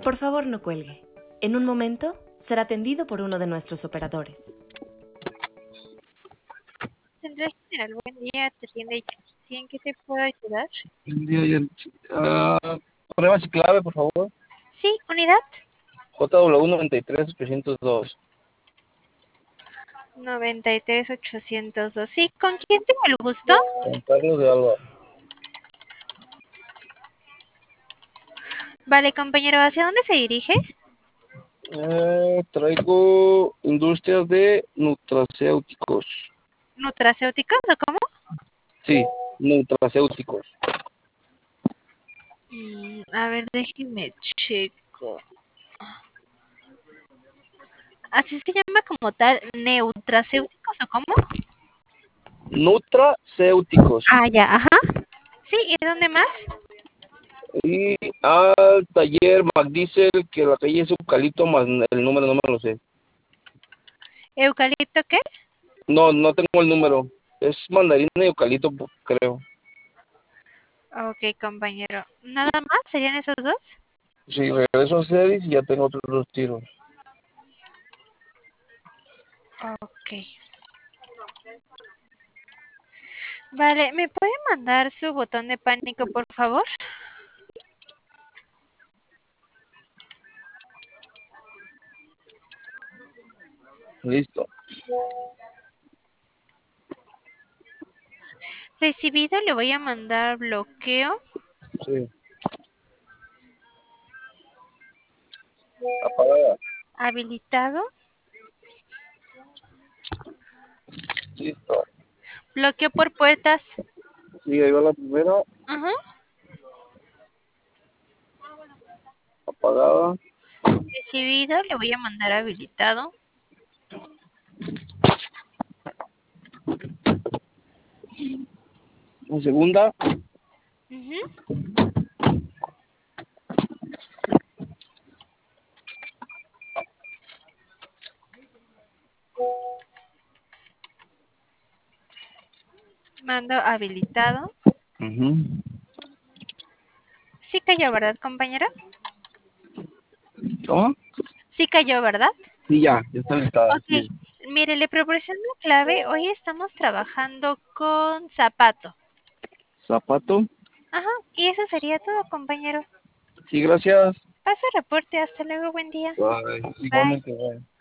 Por favor, no cuelgue. En un momento será atendido por uno de nuestros operadores. Central General, buen día, te atiende Yancy. ¿En qué te puedo ayudar? Buen día, pruebas y clave, por favor. Sí, unidad. JW 93802. 93802. Sí, ¿con quién tengo el gusto? Juan Carlos de Alba. Vale, compañero, ¿hacia dónde se dirige? Traigo industrias de nutracéuticos. ¿Nutracéuticos o cómo? Sí, nutracéuticos. A ver, déjeme checo. ¿Así se llama como tal, neutracéuticos o cómo? Nutracéuticos. Ah, ya, ajá. Sí, ¿y dónde más? Y al taller McDiesel, que la calle es Eucalipto, más el número no me lo sé. ¿Eucalipto qué? No tengo el número. Es mandarina y eucalipto, creo. Ok, compañero. ¿Nada más? ¿Serían esos dos? Sí, regreso a Ceris y ya tengo otros dos tiros. Ok. Vale, ¿me puede mandar su botón de pánico, por favor? Listo. Recibido, le voy a mandar bloqueo. Sí. Apagada. Habilitado. Listo. Bloqueo por puertas. Sí, ahí va la primera. Ajá. Apagada. Recibido, le voy a mandar habilitado. La segunda. Ujú. Mando habilitado. Sí cayó, ¿verdad, compañero? ¿Cómo? Sí cayó, ¿verdad? Sí, ya está listada. Ok. Sí. Mire, le proporciono clave. Hoy estamos trabajando con zapato. Zapato. Ajá. Y eso sería todo, compañero. Sí, gracias. Paso reporte. Hasta luego. Buen día. Bye. Bye. Igualmente, bye.